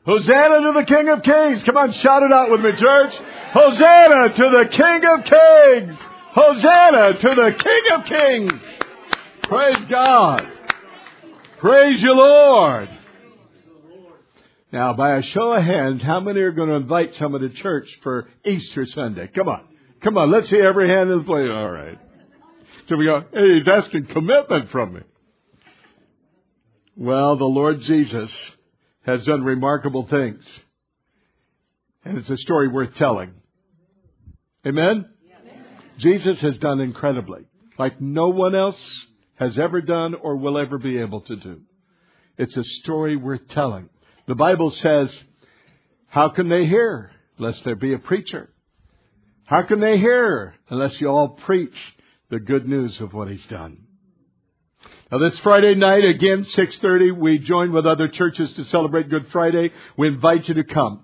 Hosanna to the King of Kings. Come on, shout it out with me, church. Hosanna to the King of Kings. Hosanna to the King of Kings. Praise God. Praise you, Lord. Now, by a show of hands, how many are going to invite someone to church for Easter Sunday? Come on. Come on, let's see every hand in the place. All right. So we go, hey, he's asking commitment from me. Well, the Lord Jesus has done remarkable things. And it's a story worth telling. Amen? Amen? Jesus has done incredibly, like no one else has ever done or will ever be able to do. It's a story worth telling. The Bible says, how can they hear lest there be a preacher? How can they hear unless you all preach the good news of what He's done? Now this Friday night, again, 6:30, we join with other churches to celebrate Good Friday. We invite you to come.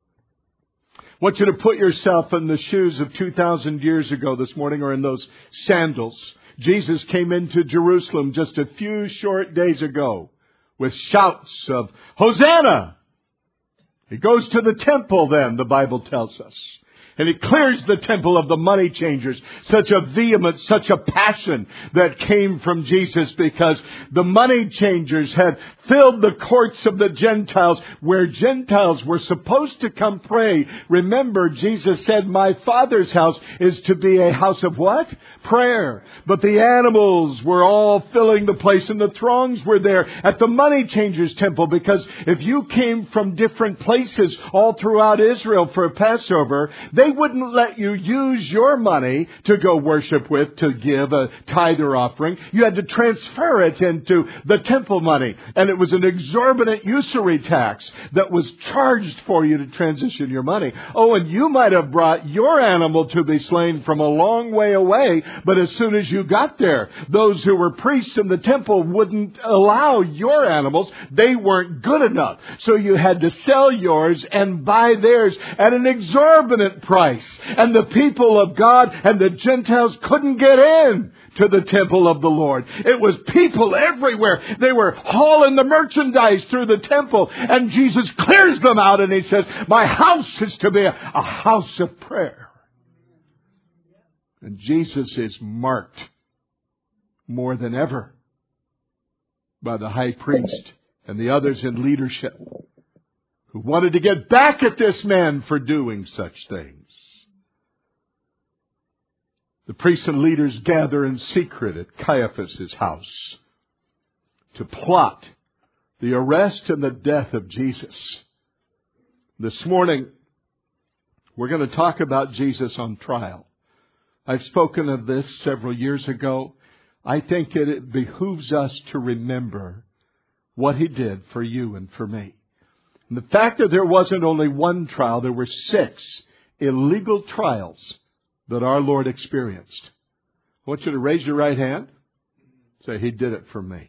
I want you to put yourself in the shoes of 2,000 years ago this morning, or in those sandals. Jesus came into Jerusalem just a few short days ago with shouts of Hosanna. He goes to the temple then, the Bible tells us. And He clears the temple of the money changers. Such a vehement, such a passion that came from Jesus, because the money changers had filled the courts of the Gentiles, where Gentiles were supposed to come pray. Remember, Jesus said, my Father's house is to be a house of what? Prayer. But the animals were all filling the place, and the throngs were there at the money changers' temple, because if you came from different places all throughout Israel for a Passover, they wouldn't let you use your money to go worship with, to give a tithe or offering. You had to transfer it into the temple money. And it was an exorbitant usury tax that was charged for you to transition your money. Oh, and you might have brought your animal to be slain from a long way away, but as soon as you got there, those who were priests in the temple wouldn't allow your animals. They weren't good enough. So you had to sell yours and buy theirs at an exorbitant price. And the people of God and the Gentiles couldn't get in to the temple of the Lord. It was people everywhere. They were hauling the merchandise through the temple. And Jesus clears them out, and He says, my house is to be a house of prayer. And Jesus is marked more than ever by the high priest and the others in leadership who wanted to get back at this man for doing such things. The priests and leaders gather in secret at Caiaphas' house to plot the arrest and the death of Jesus. This morning, we're going to talk about Jesus on trial. I've spoken of this several years ago. I think it behooves us to remember what He did for you and for me. And the fact that there wasn't only one trial, there were 6 illegal trials that our Lord experienced. I want you to raise your right hand. Say, He did it for me.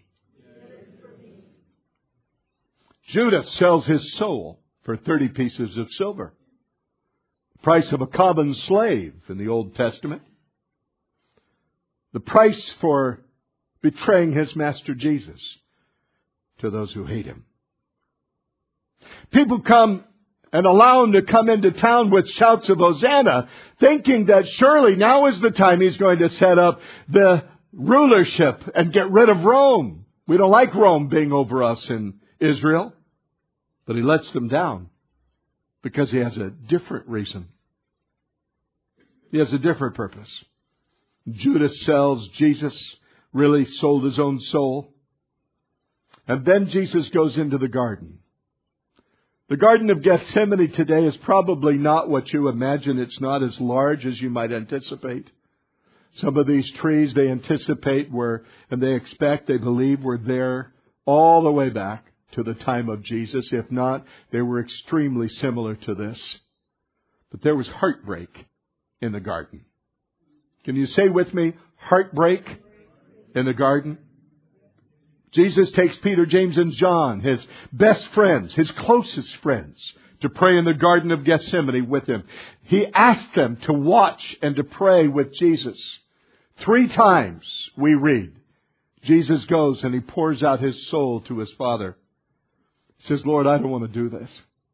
Judas sells his soul for 30 pieces of silver. The price of a common slave in the Old Testament. The price for betraying his master Jesus to those who hate Him. People come and allow Him to come into town with shouts of Hosanna, thinking that surely now is the time He's going to set up the rulership and get rid of Rome. We don't like Rome being over us in Israel. But He lets them down because He has a different reason. He has a different purpose. Judas sells Jesus, really sold his own soul. And then Jesus goes into the garden. The Garden of Gethsemane today is probably not what you imagine. It's not as large as you might anticipate. Some of these trees they anticipate were, and they expect, they believe were there all the way back to the time of Jesus. If not, they were extremely similar to this. But there was heartbreak in the garden. Can you say with me, heartbreak in the garden? Jesus takes Peter, James, and John, His best friends, His closest friends, to pray in the Garden of Gethsemane with Him. He asked them to watch and to pray with Jesus. 3 times we read, Jesus goes and He pours out His soul to His Father. He says, Lord, I don't want to do this.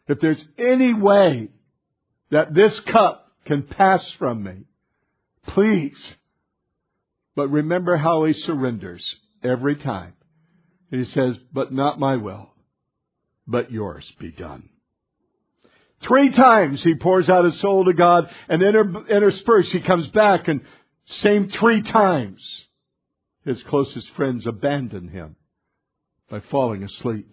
if there's any way that this cup can pass from me, please. But remember how he surrenders every time. And he says, but not my will, but yours be done. 3 times he pours out his soul to God, and interspersed he comes back, and same 3 times his closest friends abandon him by falling asleep.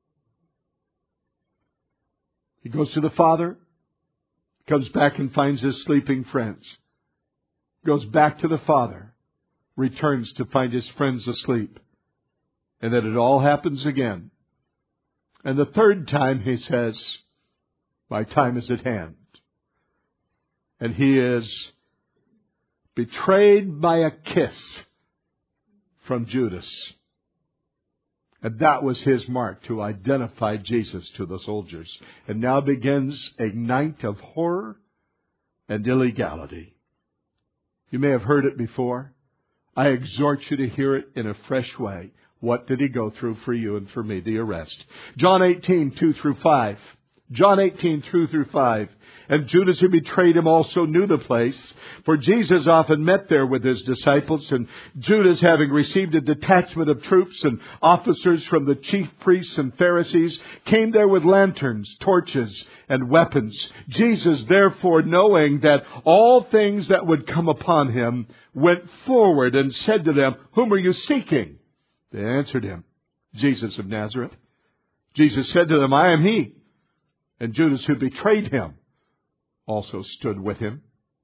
He goes to the Father, comes back and finds his sleeping friends, goes back to the Father, returns to find his friends asleep. And then it all happens again. And the 3rd time he says, my time is at hand. And he is betrayed by a kiss from Judas. And that was his mark to identify Jesus to the soldiers. And now begins a night of horror and illegality. You may have heard it before. I exhort you to hear it in a fresh way. What did he go through for you and for me? The arrest. John 18, 2 through 5. John 18, 2 through 5. And Judas, who betrayed him, also knew the place, for Jesus often met there with his disciples. And Judas, having received a detachment of troops and officers from the chief priests and Pharisees, came there with lanterns, torches, and weapons. Jesus, therefore, knowing that all things that would come upon him, went forward and said to them, whom are you seeking? They answered him, Jesus of Nazareth. Jesus said to them, I am he. And Judas, who betrayed him, also stood with him.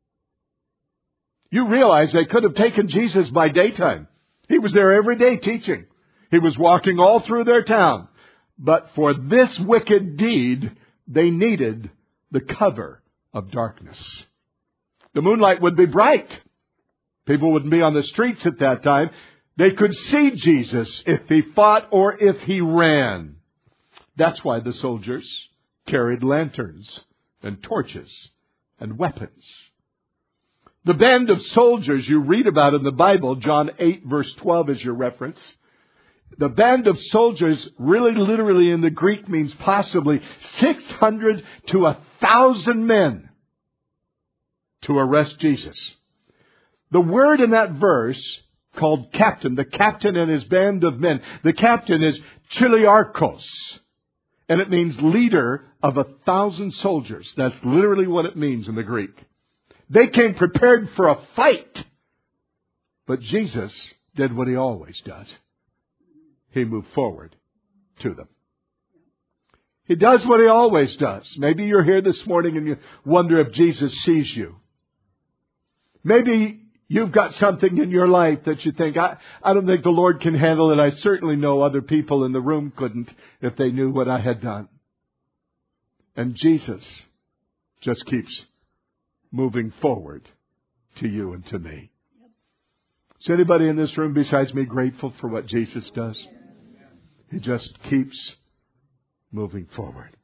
You realize they could have taken Jesus by daytime. He was there every day teaching. He was walking all through their town. But for this wicked deed, they needed the cover of darkness. The moonlight would be bright. People wouldn't be on the streets at that time. They could see Jesus if he fought or if he ran. That's why the soldiers carried lanterns and torches and weapons. The band of soldiers you read about in the Bible, John 8 verse 12 is your reference. The band of soldiers really literally in the Greek means possibly 600 to 1,000 men to arrest Jesus. The word in that verse called captain, the captain and his band of men, the captain is chiliarchos. And it means leader of 1,000 soldiers. That's literally what it means in the Greek. They came prepared for a fight. But Jesus did what he always does. He moved forward to them. He does what he always does. Maybe you're here this morning and you wonder if Jesus sees you. Maybe you've got something in your life that you think, I don't think the Lord can handle it. I certainly know other people in the room couldn't if they knew what I had done. And Jesus just keeps moving forward to you and to me. Is anybody in this room besides me grateful for what Jesus does? He just keeps moving forward.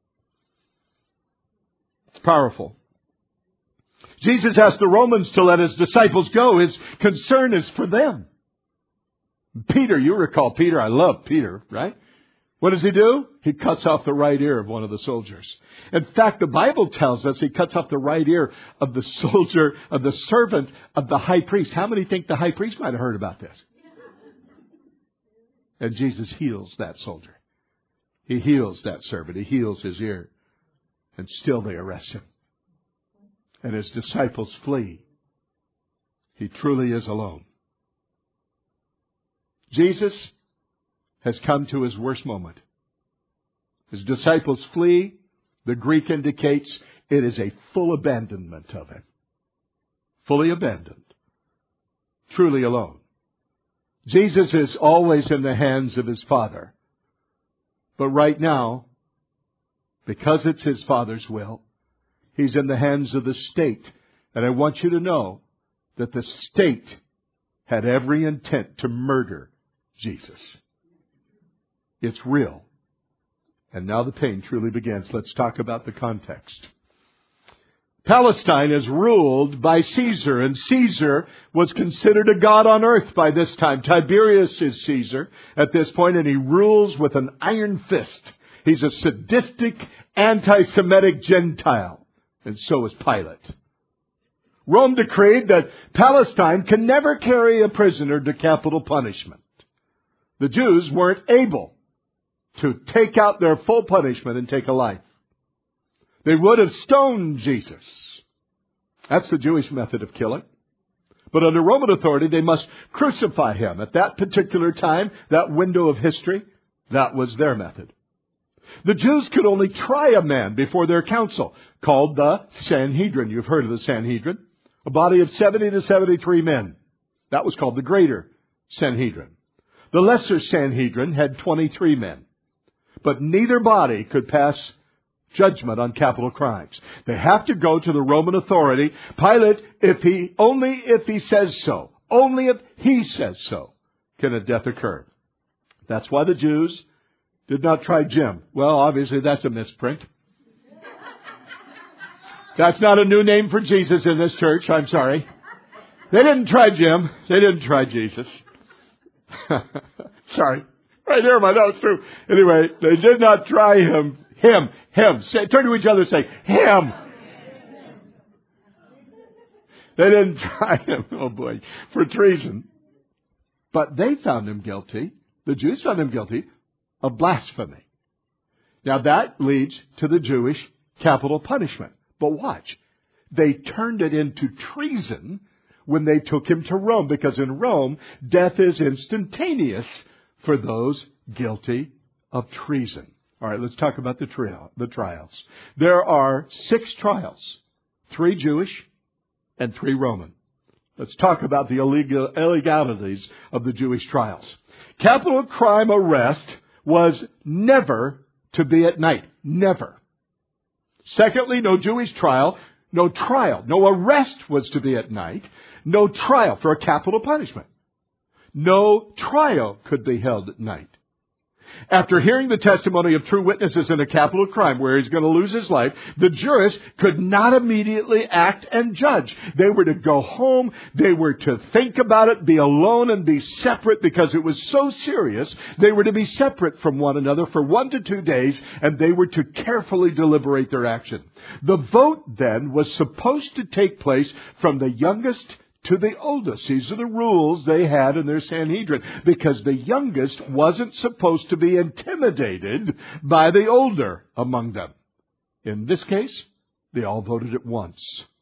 It's powerful. Jesus asked the Romans to let his disciples go. His concern is for them. Peter, you recall Peter. I love Peter, right? What does he do? He cuts off the right ear of one of the soldiers. In fact, the Bible tells us he cuts off the right ear of the soldier, of the servant of the high priest. How many think the high priest might have heard about this? And Jesus heals that soldier. He heals that servant. He heals his ear. And still they arrest him. And his disciples flee. He truly is alone. Jesus has come to his worst moment. His disciples flee. The Greek indicates it is a full abandonment of him. Fully abandoned. Truly alone. Jesus is always in the hands of his Father. But right now, because it's his Father's will, he's in the hands of the state. And I want you to know that the state had every intent to murder Jesus. It's real. And now the pain truly begins. Let's talk about the context. Palestine is ruled by Caesar, and Caesar was considered a god on earth by this time. Tiberius is Caesar at this point, and he rules with an iron fist. He's a sadistic, anti-Semitic Gentile. And so is Pilate. Rome decreed that Palestine can never carry a prisoner to capital punishment. The Jews weren't able to take out their full punishment and take a life. They would have stoned Jesus. That's the Jewish method of killing. But under Roman authority, they must crucify him. At that particular time, that window of history, that was their method. The Jews could only try a man before their council, called the Sanhedrin. You've heard of the Sanhedrin. A body of 70 to 73 men. That was called the Greater Sanhedrin. The Lesser Sanhedrin had 23 men. But neither body could pass judgment on capital crimes. They have to go to the Roman authority. Pilate, only if he says so, only if he says so, can a death occur. That's why the Jews did not try Jim. Well, obviously that's a misprint. That's not a new name for Jesus in this church. I'm sorry. They didn't try Jim. They didn't try Jesus. Sorry. Right there in my notes too. Anyway, they did not try him. Him. Turn to each other and say, him. They didn't try him, oh boy, for treason. But they found him guilty. The Jews found him guilty of blasphemy. Now that leads to the Jewish capital punishment. But watch. They turned it into treason when they took him to Rome, because in Rome, death is instantaneous for those guilty of treason. All right, let's talk about the trials. There are 6 trials, 3 Jewish and 3 Roman. Let's talk about the illegalities of the Jewish trials. Capital crime arrest was never to be at night. Never. Secondly, no Jewish trial. No arrest was to be at night. No trial for a capital punishment. No trial could be held at night. After hearing the testimony of true witnesses in a capital crime where he's going to lose his life, the jurists could not immediately act and judge. They were to go home. They were to think about it, be alone, and be separate because it was so serious. They were to be separate from one another for 1 to 2 days, and they were to carefully deliberate their action. The vote then was supposed to take place from the youngest to the oldest. These are the rules they had in their Sanhedrin, because the youngest wasn't supposed to be intimidated by the older among them. In this case, they all voted at once.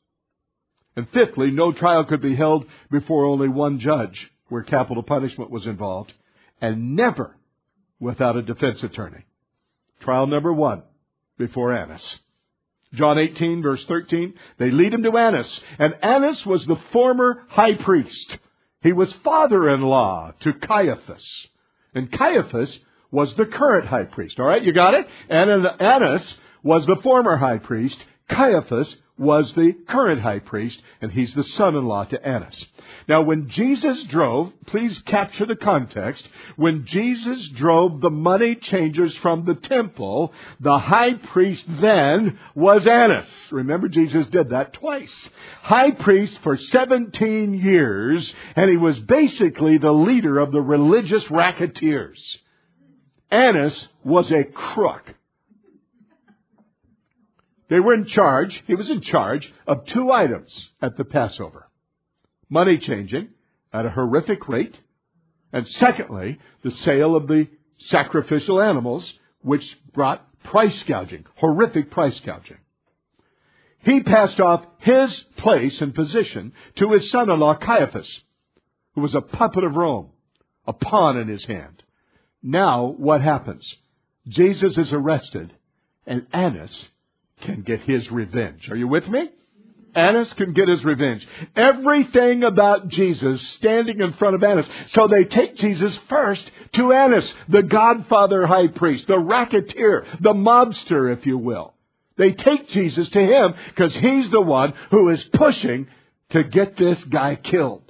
And fifthly, no trial could be held before only one judge where capital punishment was involved, and never without a defense attorney. Trial number 1, before Annas. John 18, verse 13, they lead him to Annas. And Annas was the former high priest. He was father-in-law to Caiaphas. And Caiaphas was the current high priest. All right, you got it? And Annas was the former high priest. Caiaphas was the current high priest, and he's the son-in-law to Annas. Now, when Jesus drove, please capture the context, when Jesus drove the money changers from the temple, the high priest then was Annas. Remember, Jesus did that twice. High priest for 17 years, and he was basically the leader of the religious racketeers. Annas was a crook. He was in charge of 2 items at the Passover. Money changing at a horrific rate. And secondly, the sale of the sacrificial animals, which brought price gouging, horrific price gouging. He passed off his place and position to his son-in-law Caiaphas, who was a puppet of Rome, a pawn in his hand. Now, what happens? Jesus is arrested, and Annas can get his revenge. Are you with me? Annas can get his revenge. Everything about Jesus standing in front of Annas. So they take Jesus first to Annas, the godfather high priest, the racketeer, the mobster, if you will. They take Jesus to him because he's the one who is pushing to get this guy killed.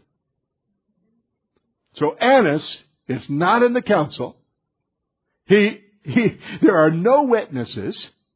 So Annas is not in the council. There are no witnesses.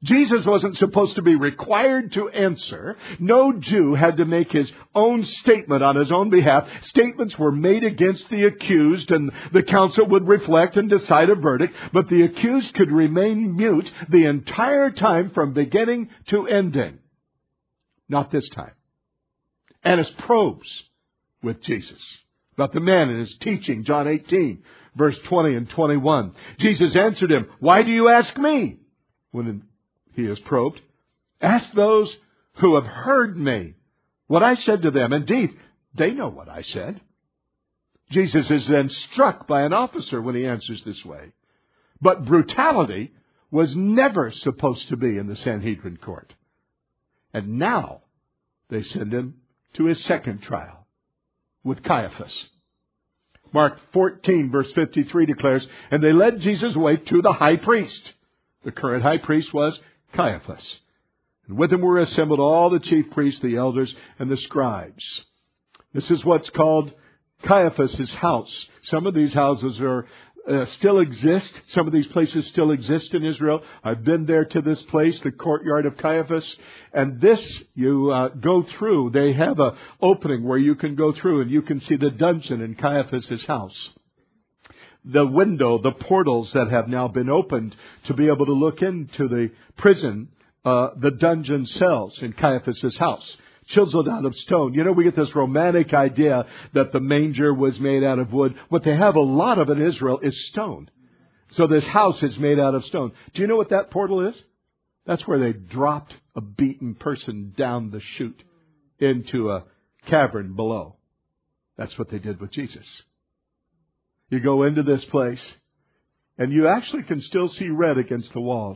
Jesus wasn't supposed to be required to answer. No Jew had to make his own statement on his own behalf. Statements were made against the accused, and the council would reflect and decide a verdict. But the accused could remain mute the entire time from beginning to ending. Not this time. Annas probes with Jesus about the man and his teaching. John 18, verse 20 and 21. Jesus answered him, "Why do you ask me?" When he is probed, "Ask those who have heard me what I said to them. Indeed, they know what I said." Jesus is then struck by an officer when he answers this way. But brutality was never supposed to be in the Sanhedrin court. And now they send him to his second trial with Caiaphas. Mark 14, verse 53 declares, "And they led Jesus away to the high priest." The current high priest was Caiaphas. And with him were assembled all the chief priests, the elders, and the scribes. This is what's called Caiaphas' house. Some of these houses still exist. Some of these places still exist in Israel. I've been there to this place, the courtyard of Caiaphas. And this, you go through. They have an opening where you can go through and you can see the dungeon in Caiaphas' house. The window, the portals that have now been opened to be able to look into the prison, the dungeon cells in Caiaphas' house, chiseled out of stone. You know, we get this romantic idea that the manger was made out of wood. What they have a lot of in Israel is stone. So this house is made out of stone. Do you know what that portal is? That's where they dropped a beaten person down the chute into a cavern below. That's what they did with Jesus. You go into this place, and you actually can still see red against the walls.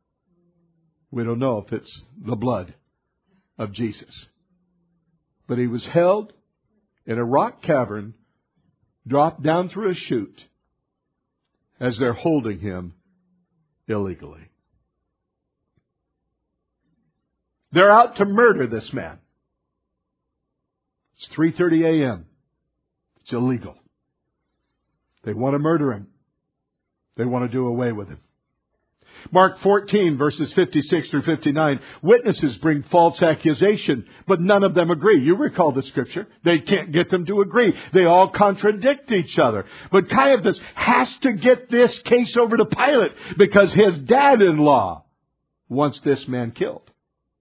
We don't know if it's the blood of Jesus. But he was held in a rock cavern, dropped down through a chute, as they're holding him illegally. They're out to murder this man. It's 3:30 a.m. It's illegal. They want to murder him. They want to do away with him. Mark 14, verses 56 through 59. Witnesses bring false accusation, but none of them agree. You recall the scripture. They can't get them to agree. They all contradict each other. But Caiaphas has to get this case over to Pilate because his dad-in-law wants this man killed.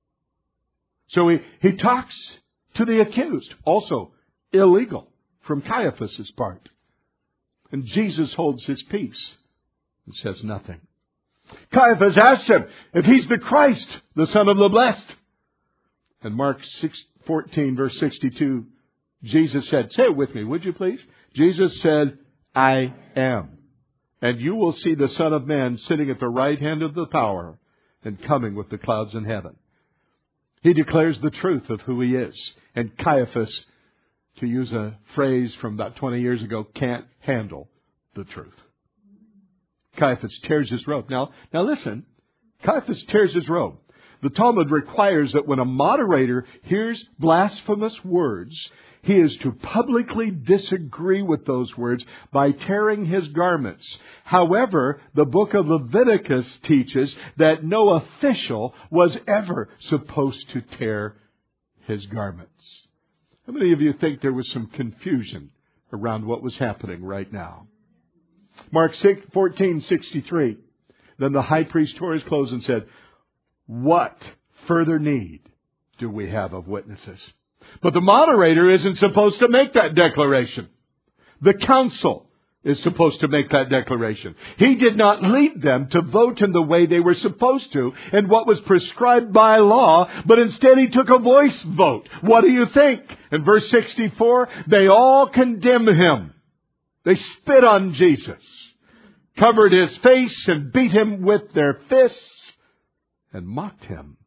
So he talks to the accused. Also illegal from Caiaphas' part. And Jesus holds his peace and says nothing. Caiaphas asks him if he's the Christ, the Son of the Blessed. And Mark 14, verse 62, Jesus said, say it with me, would you please? Jesus said, "I am. And you will see the Son of Man sitting at the right hand of the power and coming with the clouds in heaven." He declares the truth of who he is. And Caiaphas, to use a phrase from about 20 years ago, can't handle the truth. Caiaphas tears his robe. Now listen. Caiaphas tears his robe. The Talmud requires that when a moderator hears blasphemous words, he is to publicly disagree with those words by tearing his garments. However, the book of Leviticus teaches that no official was ever supposed to tear his garments. How many of you think there was some confusion around what was happening right now? Mark 14:63. Then the high priest tore his clothes and said, "What further need do we have of witnesses?" But the moderator isn't supposed to make that declaration. The council is supposed to make that declaration. He did not lead them to vote in the way they were supposed to and what was prescribed by law, but instead he took a voice vote. What do you think? In verse 64, they all condemn him. They spit on Jesus, covered his face and beat him with their fists and mocked him.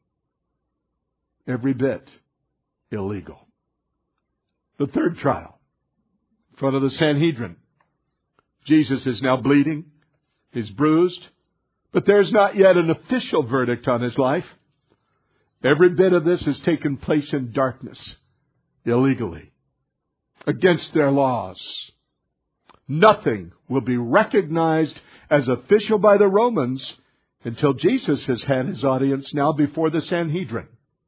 Every bit illegal. The third trial, in front of the Sanhedrin. Jesus is now bleeding. He's bruised. But there's not yet an official verdict on his life. Every bit of this has taken place in darkness, illegally, against their laws. Nothing will be recognized as official by the Romans until Jesus has had his audience now before the Sanhedrin.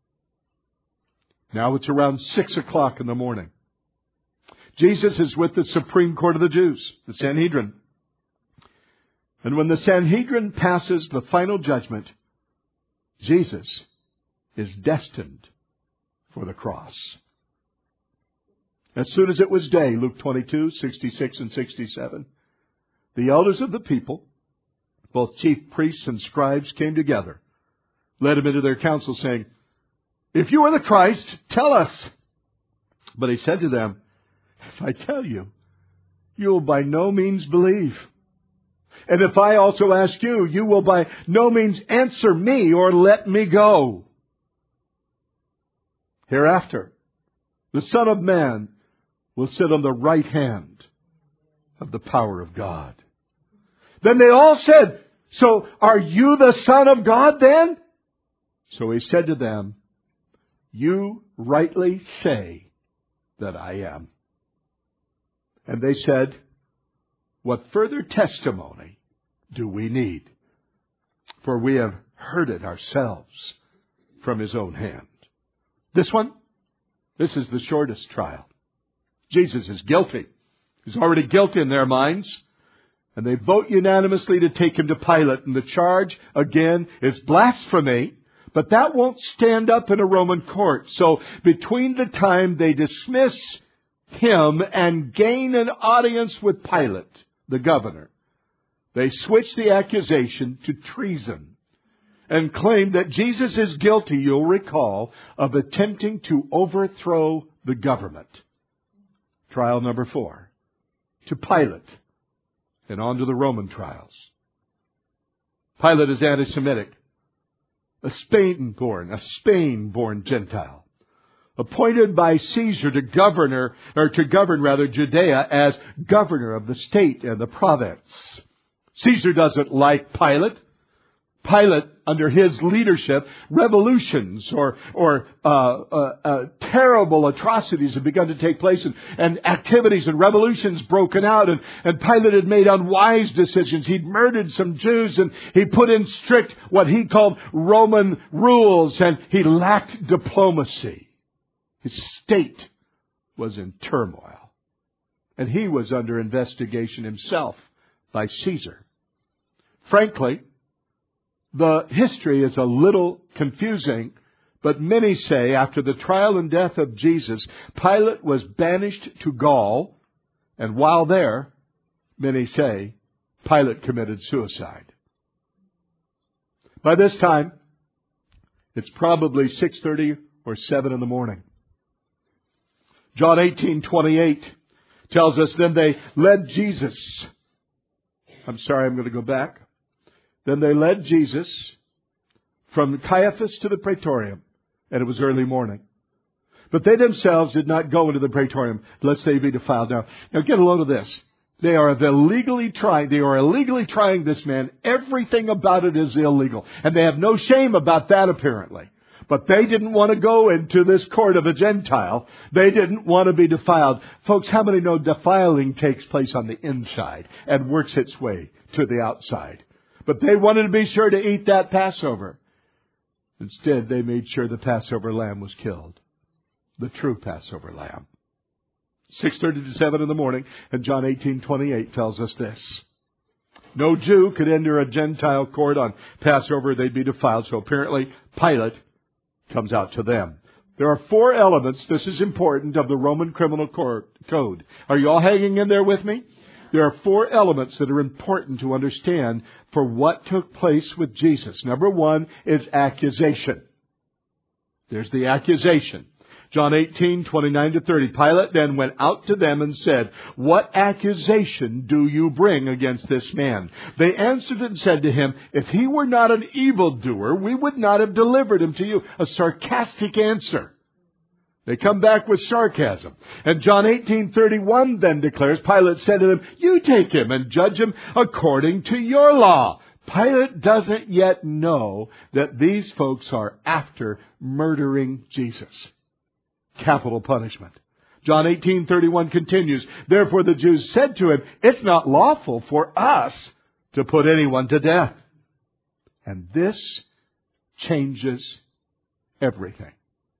Now it's around 6 o'clock in the morning. Jesus is with the Supreme Court of the Jews, the Sanhedrin. And when the Sanhedrin passes the final judgment, Jesus is destined for the cross. As soon as it was day, Luke 22, 66 and 67, the elders of the people, both chief priests and scribes, came together, led him into their council, saying, "If you are the Christ, tell us." But he said to them, "If I tell you, you will by no means believe. And if I also ask you, you will by no means answer me or let me go. Hereafter, the Son of Man will sit on the right hand of the power of God." Then they all said, "So are you the Son of God then?" So he said to them, "You rightly say that I am." And they said, "What further testimony do we need? For we have heard it ourselves from his own hand." This is the shortest trial. Jesus is guilty. He's already guilty in their minds. And they vote unanimously to take him to Pilate. And the charge, again, is blasphemy. But that won't stand up in a Roman court. So between the time they dismiss him and gain an audience with Pilate, the governor, they switch the accusation to treason and claim that Jesus is guilty, you'll recall, of attempting to overthrow the government. Trial number 4. To Pilate and on to the Roman trials. Pilate is anti-Semitic. A Spain-born Gentile, appointed by Caesar to govern Judea as governor of the state and the province. Caesar doesn't like Pilate. Pilate, under his leadership, revolutions or terrible atrocities have begun to take place, and activities and revolutions broken out, and Pilate had made unwise decisions. He'd murdered some Jews, and he put in strict, what he called Roman rules, and he lacked diplomacy. His state was in turmoil, and he was under investigation himself by Caesar. Frankly, the history is a little confusing, but many say after the trial and death of Jesus, Pilate was banished to Gaul, and while there, many say, Pilate committed suicide. By this time, it's probably 6:30 or 7 in the morning. John 18:28 tells us, Then they led Jesus. I'm going to go back. Then they led Jesus from Caiaphas to the Praetorium, and it was early morning. But they themselves did not go into the Praetorium, lest they be defiled. Now get a load of this. They are illegally trying this man. Everything about it is illegal. And they have no shame about that, apparently. But they didn't want to go into this court of a Gentile. They didn't want to be defiled. Folks, how many know defiling takes place on the inside and works its way to the outside? But they wanted to be sure to eat that Passover. Instead, they made sure the Passover lamb was killed. The true Passover lamb. 6:30 to 7 in the morning, and John 18:28 tells us this. No Jew could enter a Gentile court on Passover. They'd be defiled. So apparently, Pilate comes out to them. There are 4 elements, this is important, of the Roman criminal code. Are you all hanging in there with me? There are 4 elements that are important to understand for what took place with Jesus. Number 1 is accusation. There's the accusation. John 18:29 to 30. Pilate then went out to them and said, What accusation do you bring against this man? They answered and said to him, If he were not an evildoer, we would not have delivered him to you. A sarcastic answer. They come back with sarcasm. And John 18:31 then declares, Pilate said to them, You take him and judge him according to your law. Pilate doesn't yet know that these folks are after murdering Jesus. Capital punishment. John 18:31 continues, Therefore the Jews said to him, It's not lawful for us to put anyone to death. And this changes everything.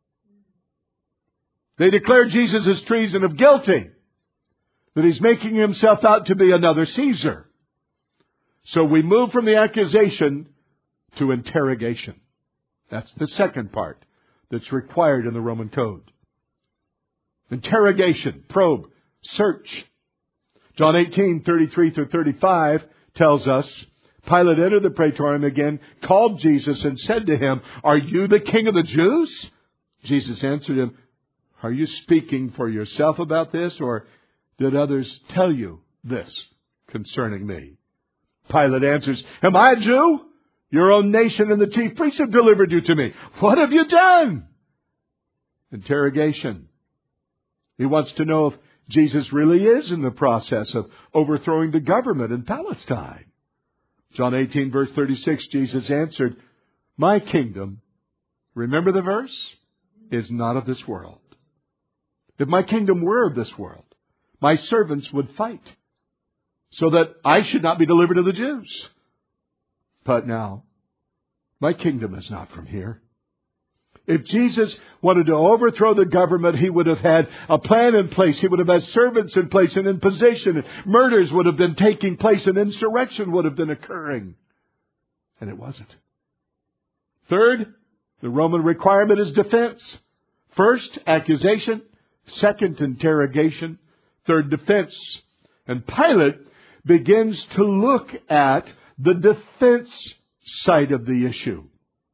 They declare Jesus as treason of guilty, that he's making himself out to be another Caesar. So we move from the accusation to interrogation. That's the second part that's required in the Roman code. Interrogation, probe, search. John 18:33-35 tells us, Pilate entered the praetorium again, called Jesus, and said to him, "Are you the king of the Jews?" Jesus answered him, "Are you speaking for yourself about this, or did others tell you this concerning me?" Pilate answers, "Am I a Jew? Your own nation and the chief priests have delivered you to me. What have you done?" Interrogation. He wants to know if Jesus really is in the process of overthrowing the government in Palestine. John 18, verse 36, Jesus answered, "My kingdom," remember the verse, "is not of this world. If my kingdom were of this world, my servants would fight, so that I should not be delivered to the Jews. But now, my kingdom is not from here." If Jesus wanted to overthrow the government, he would have had a plan in place. He would have had servants in place and in position. And murders would have been taking place and insurrection would have been occurring. And it wasn't. Third, the Roman requirement is defense. First, accusation. Second, interrogation. Third, defense. And Pilate begins to look at the defense side of the issue.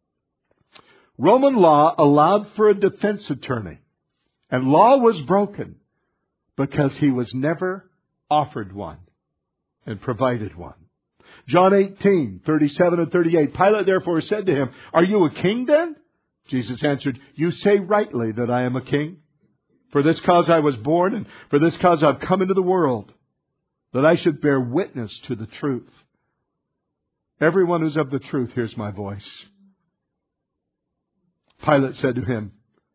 Roman law allowed for a defense attorney, and law was broken because he was never offered one and provided one. John 18:37-38, Pilate therefore said to him, "Are you a king then?" Jesus answered, "You say rightly that I am a king. For this cause I was born, and for this cause I've come into the world, that I should bear witness to the truth. Everyone who's of the truth hears my voice." Pilate said to him,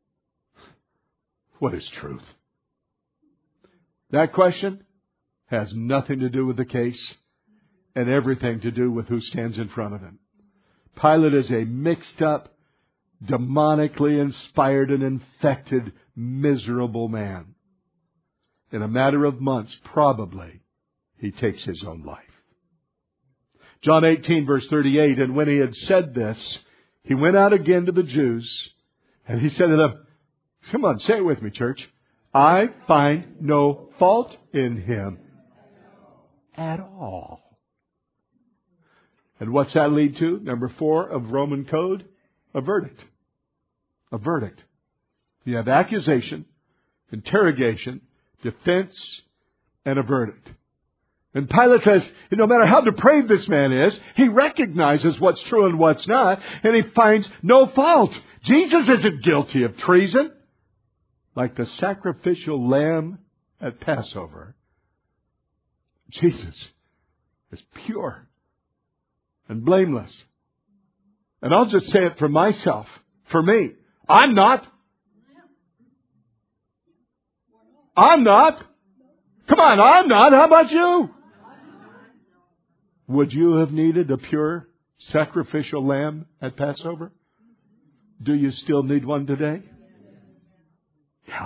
"What is truth?" That question has nothing to do with the case and everything to do with who stands in front of him. Pilate is a mixed up, demonically inspired and infected, miserable man. In a matter of months, probably, he takes his own life. John 18, verse 38, and when he had said this, he went out again to the Jews, and he said to them, come on, say it with me, church. I find no fault in him at all. And what's that lead to? Number 4 of Roman code, a verdict. A verdict. You have accusation, interrogation, defense, and a verdict. And Pilate says, no matter how depraved this man is, he recognizes what's true and what's not, and he finds no fault. Jesus isn't guilty of treason. Like the sacrificial lamb at Passover, Jesus is pure and blameless. And I'll just say it for myself, for me. I'm not. I'm not. Come on, I'm not. How about you? Would you have needed a pure sacrificial lamb at Passover? Do you still need one today? Yeah.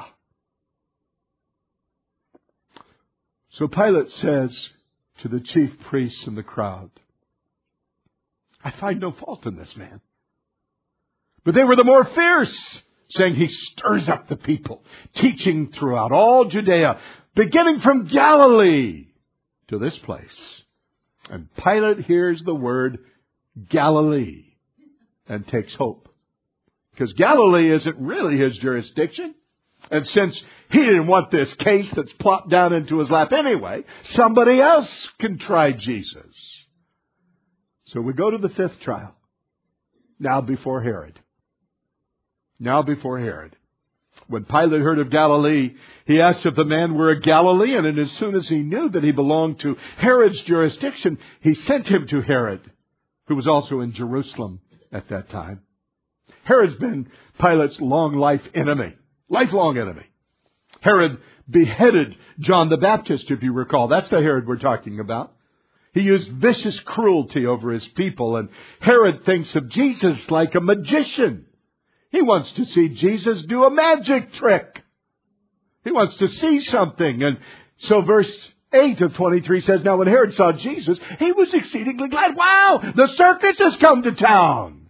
So Pilate says to the chief priests and the crowd, I find no fault in this man. But they were the more fierce, saying he stirs up the people, teaching throughout all Judea, beginning from Galilee to this place. And Pilate hears the word Galilee and takes hope. Because Galilee isn't really his jurisdiction. And since he didn't want this case that's plopped down into his lap anyway, somebody else can try Jesus. So we go to the 5th trial. Now before Herod. Now before Herod. When Pilate heard of Galilee, he asked if the man were a Galilean, and as soon as he knew that he belonged to Herod's jurisdiction, he sent him to Herod, who was also in Jerusalem at that time. Herod's been Pilate's long life enemy, lifelong enemy. Herod beheaded John the Baptist, if you recall. That's the Herod we're talking about. He used vicious cruelty over his people, and Herod thinks of Jesus like a magician. He wants to see Jesus do a magic trick. He wants to see something. And so verse 8 of 23 says, now when Herod saw Jesus, he was exceedingly glad. Wow, the circus has come to town.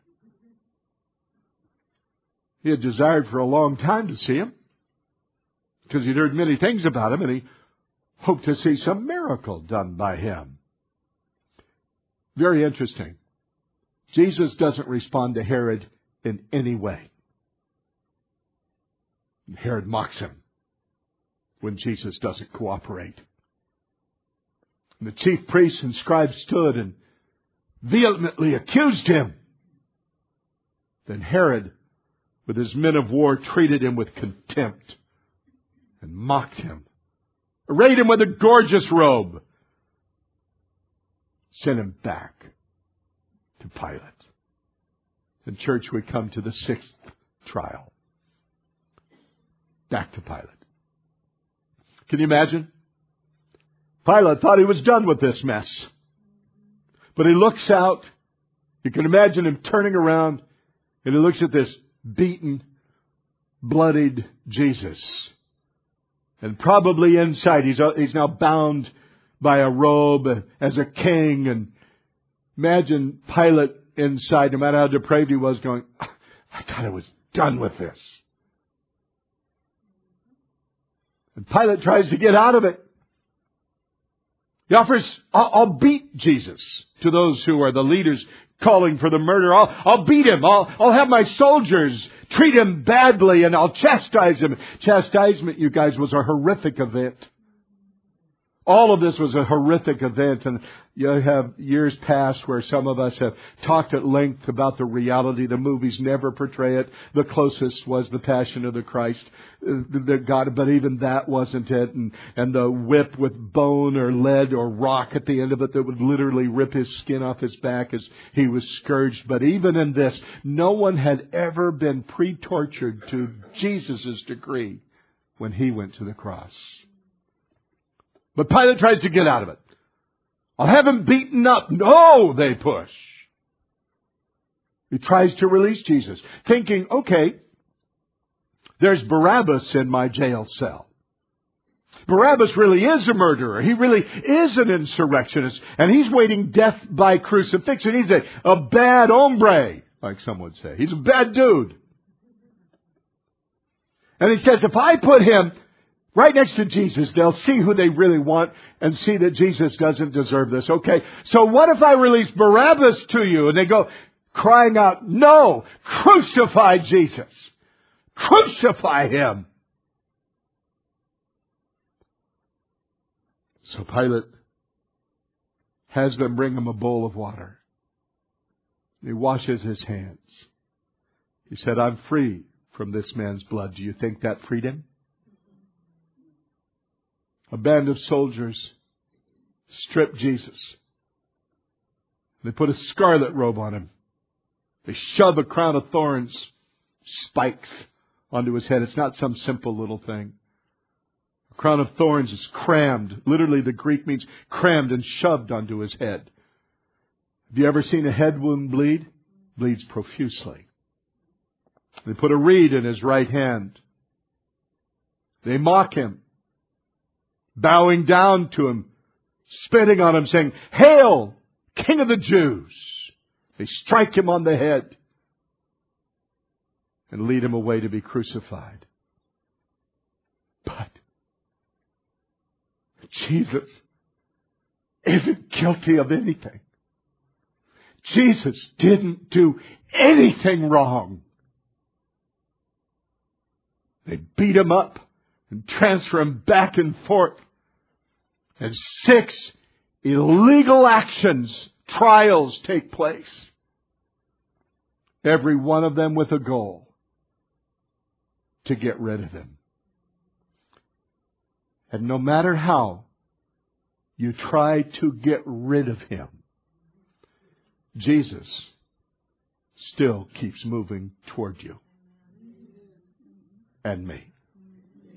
He had desired for a long time to see him, because he'd heard many things about him, and he hoped to see some miracle done by him. Very interesting. Jesus doesn't respond to Herod in any way. Herod mocks him when Jesus doesn't cooperate. And the chief priests and scribes stood and vehemently accused him. Then Herod, with his men of war, treated him with contempt and mocked him, arrayed him with a gorgeous robe, sent him back to Pilate. In church, we come to the 6th trial. Back to Pilate. Can you imagine? Pilate thought he was done with this mess. But he looks out. You can imagine him turning around, and he looks at this beaten, bloodied Jesus. And probably inside, he's now bound by a robe as a king. And imagine Pilate inside, no matter how depraved he was, going, I thought I was done with this. And Pilate tries to get out of it. He offers, I'll beat Jesus to those who are the leaders calling for the murder. I'll beat him. I'll have my soldiers treat him badly, and I'll chastise him. Chastisement, you guys, was a horrific event. All of this was a horrific event, and you have years past where some of us have talked at length about the reality. The movies never portray it. The closest was the Passion of the Christ, but even that wasn't it. And the whip with bone or lead or rock at the end of it that would literally rip his skin off his back as he was scourged. But even in this, no one had ever been pre-tortured to Jesus' degree when he went to the cross. But Pilate tries to get out of it. I'll have him beaten up. No, they push. He tries to release Jesus, thinking, okay, there's Barabbas in my jail cell. Barabbas really is a murderer. He really is an insurrectionist. And he's waiting death by crucifixion. He's a bad hombre, like some would say. He's a bad dude. And he says, if I put him right next to Jesus, they'll see who they really want and see that Jesus doesn't deserve this. Okay, so what if I release Barabbas to you? And they go crying out, no, crucify Jesus. Crucify him. So Pilate has them bring him a bowl of water. He washes his hands. He said, I'm free from this man's blood. Do you think that freed him? A band of soldiers stripped Jesus. They put a scarlet robe on him. They shove a crown of thorns, spikes, onto his head. It's not some simple little thing. A crown of thorns is crammed. Literally, the Greek means crammed and shoved onto his head. Have you ever seen a head wound bleed? Bleeds profusely. They put a reed in his right hand. They mock him, bowing down to him, spitting on him, saying, Hail, King of the Jews! They strike him on the head and lead him away to be crucified. But Jesus isn't guilty of anything. Jesus didn't do anything wrong. They beat him up and transfer him back and forth. And 6 illegal trials take place. Every one of them with a goal to get rid of him. And no matter how you try to get rid of him, Jesus still keeps moving toward you and me.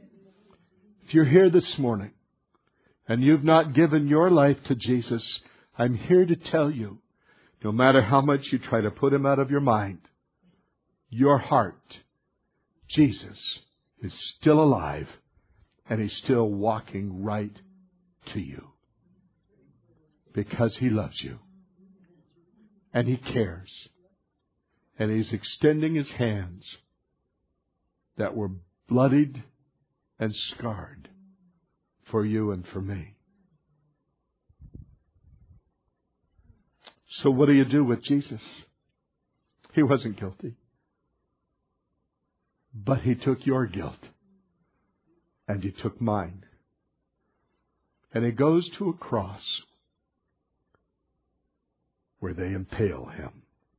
If you're here this morning and you've not given your life to Jesus, I'm here to tell you, no matter how much you try to put Him out of your mind, your heart, Jesus, is still alive and He's still walking right to you. Because He loves you. And He cares. And He's extending His hands that were bloodied and scarred for you and for me. So what do you do with Jesus? He wasn't guilty. But He took your guilt. And He took mine. And He goes to a cross where they impale Him.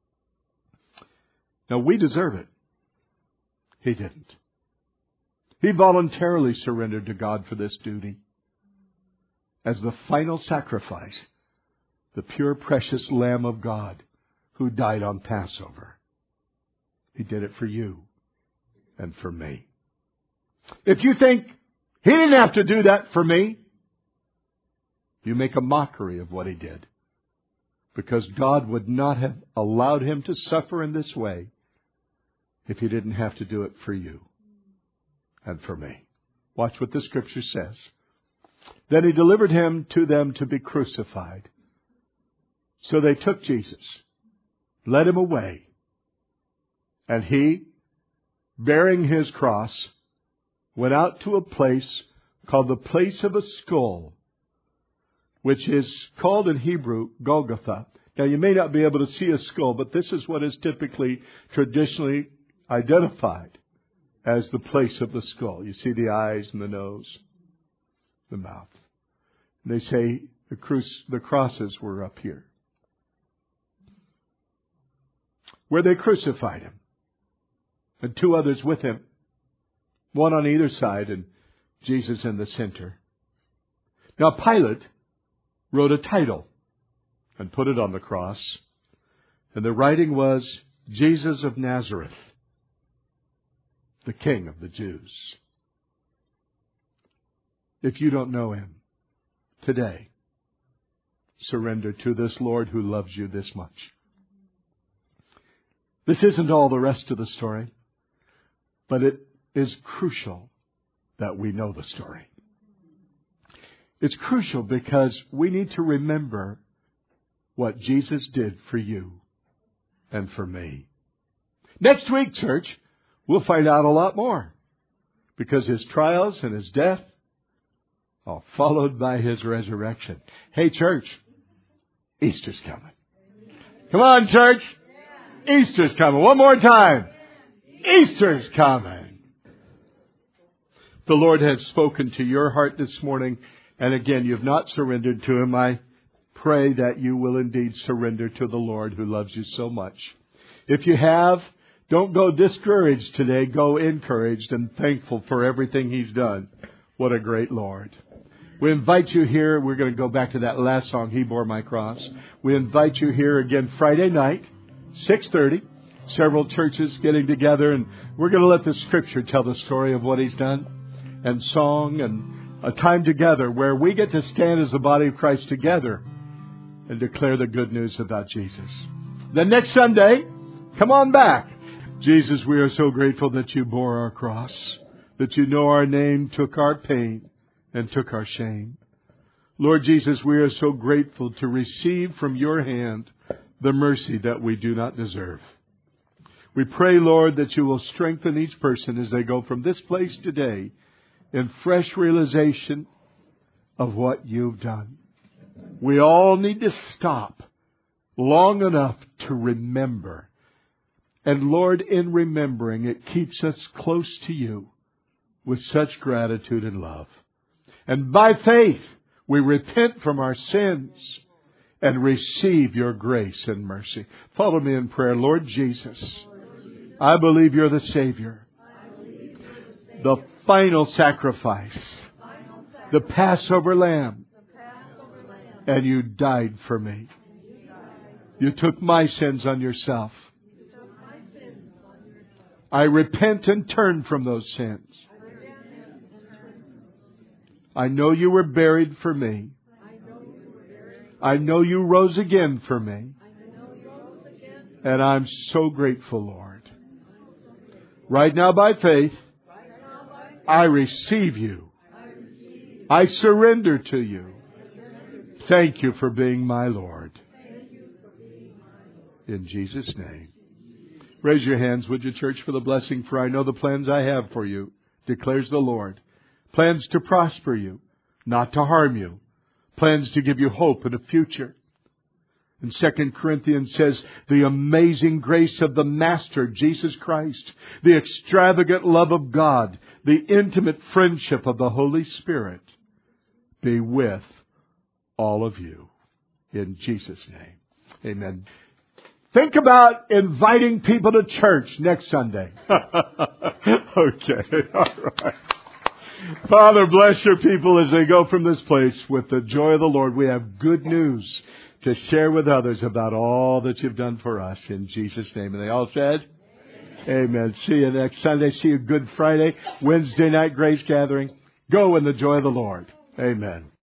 Now we deserve it. He didn't. He voluntarily surrendered to God for this duty. As the final sacrifice, the pure, precious Lamb of God who died on Passover. He did it for you and for me. If you think He didn't have to do that for me, you make a mockery of what He did. Because God would not have allowed Him to suffer in this way if He didn't have to do it for you and for me. Watch what the Scripture says. Then He delivered Him to them to be crucified. So they took Jesus, led Him away, and He, bearing His cross, went out to a place called the place of a skull, which is called in Hebrew Golgotha. Now you may not be able to see a skull, but this is what is typically, traditionally identified as the place of the skull. You see the eyes and the nose, the mouth. And they say the crosses were up here, where they crucified Him. And two others with Him, one on either side and Jesus in the center. Now Pilate wrote a title and put it on the cross. And the writing was, Jesus of Nazareth, the King of the Jews. If you don't know Him today, surrender to this Lord who loves you this much. This isn't all the rest of the story, but it is crucial that we know the story. It's crucial because we need to remember what Jesus did for you and for me. Next week, church, we'll find out a lot more because His trials and His death are followed by His resurrection. Hey, church, Easter's coming. Come on, church. Easter's coming. One more time. Easter's coming. The Lord has spoken to your heart this morning. And again, you've not surrendered to Him. I pray that you will indeed surrender to the Lord who loves you so much. If you have, don't go discouraged today. Go encouraged and thankful for everything He's done. What a great Lord. We invite you here. We're going to go back to that last song, He Bore My Cross. We invite you here again Friday night, 6:30. Several churches getting together, and we're going to let the Scripture tell the story of what He's done, and song, and a time together where we get to stand as the body of Christ together and declare the good news about Jesus. Then next Sunday, come on back. Jesus, we are so grateful that You bore our cross, that You know our name, took our pain, and took our shame. Lord Jesus, we are so grateful to receive from Your hand the mercy that we do not deserve. We pray, Lord, that You will strengthen each person as they go from this place today in fresh realization of what You've done. We all need to stop long enough to remember. And Lord, in remembering, it keeps us close to You with such gratitude and love. And by faith, we repent from our sins and receive Your grace and mercy. Follow me in prayer. Lord Jesus, I believe You're the Savior, the final sacrifice, the Passover Lamb, and You died for me. You took my sins on Yourself. I repent and turn from those sins. I know You were buried for me. I know you rose again for me. And I'm so grateful, Lord. Right now by faith, I receive you. I surrender to you. Thank you for being my Lord. In Jesus' name. Raise your hands, would you, church, for the blessing. For I know the plans I have for you, declares the Lord. Plans to prosper you, not to harm you. Plans to give you hope and a future. And 2 Corinthians says, the amazing grace of the Master, Jesus Christ, the extravagant love of God, the intimate friendship of the Holy Spirit be with all of you. In Jesus' name. Amen. Think about inviting people to church next Sunday. Okay. All right. Father, bless your people as they go from this place with the joy of the Lord. We have good news to share with others about all that you've done for us. In Jesus' name. And they all said, Amen. See you next Sunday. See you Good Friday, Wednesday night grace gathering. Go in the joy of the Lord. Amen.